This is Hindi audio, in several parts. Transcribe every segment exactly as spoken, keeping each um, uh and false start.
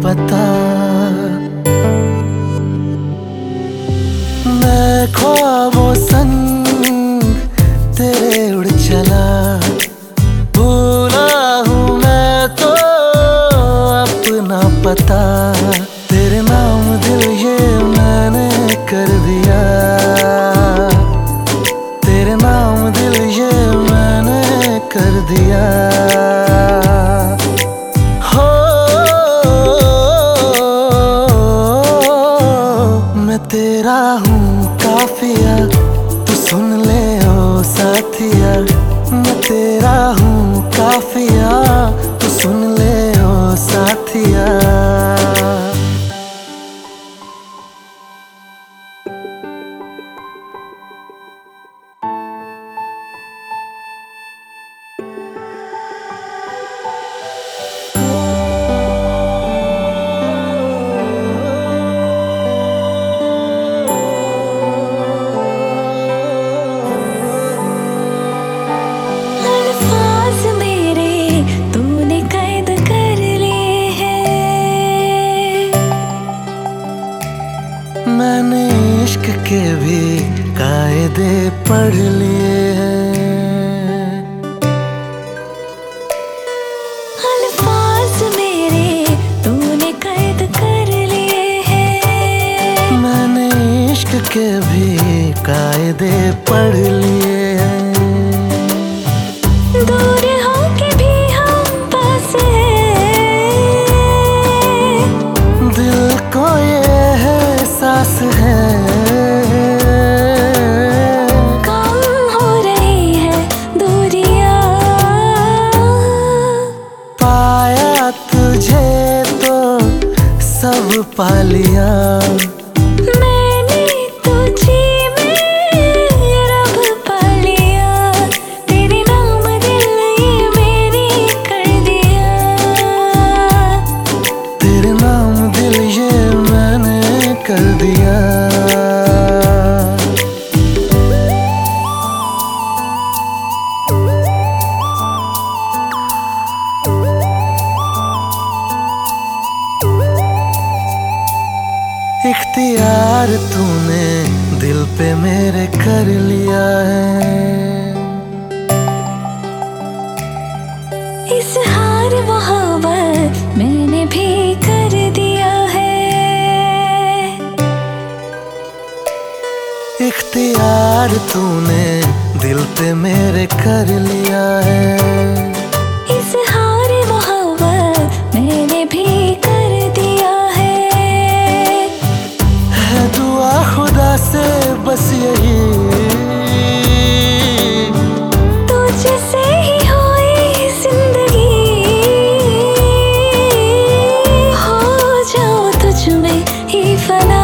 पता। मैं ख्वाबों संग तेरे उड़ चला, भूला हूँ मैं तो अपना पता। तेरे नाम दिल ये मैंने कर दिया, तेरे नाम दिल ये मैंने कर दिया। हो मैं तेरा हूँ काफिया, तू सुन ले ओ साथिया। मैं तेरा हूँ काफिया, तू सुन ले ओ साथिया। मैंने इश्क के भी कायदे पढ़ लिए हैं, अल्फाज मेरे तूने कैद कर लिए हैं। मैंने इश्क के भी कायदे पढ़ लिए हैं। दूर होके भी हम पास हैं, दिल को ये एहसास है। कम हो रही है दूरियां, पाया तुझे तो सब पा लिया। मैंने तुझे में रब पा लिया। तेरे नाम दिल ये मैंने कर दिया, तेरे नाम दिल ये मैंने कर दिया। इख्तियार तूने दिल पे मेरे कर लिया है, इस हार मोहब्बत मैंने भी कर दिया है। इख्तियार तूने दिल पे मेरे कर लिया है, इस हार मोहब्बत मैंने भी कर दिया है। है दुआ खुदा से बस यही, तुझसे ही होई जिंदगी। हो जाओ तुझ में ही फना,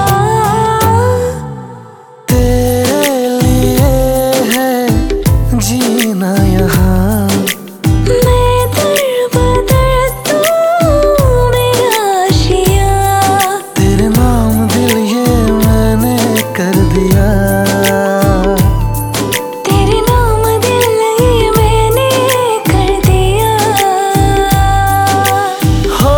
तेरे लिए है जीना यहाँ। मैं दर बदर तू मेरा आशिया। तेरे नाम दिल ये मैंने कर दिया, तेरे नाम दिल ये मैंने कर दिया। हो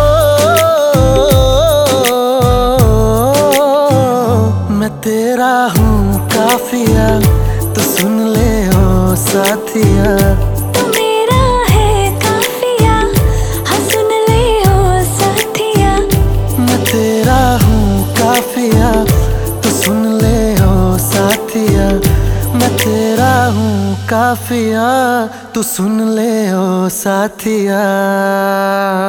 मैं तेरा हूँ काफिया, तो सुन ले ओ साथिया। तू मेरा है काफिया, हाँ सुन ले ओ साथिया। मैं तेरा हूँ काफिया, तो सुन ले ओ साथिया। मैं तेरा हूँ काफिया, तू सुन ले ओ साथिया।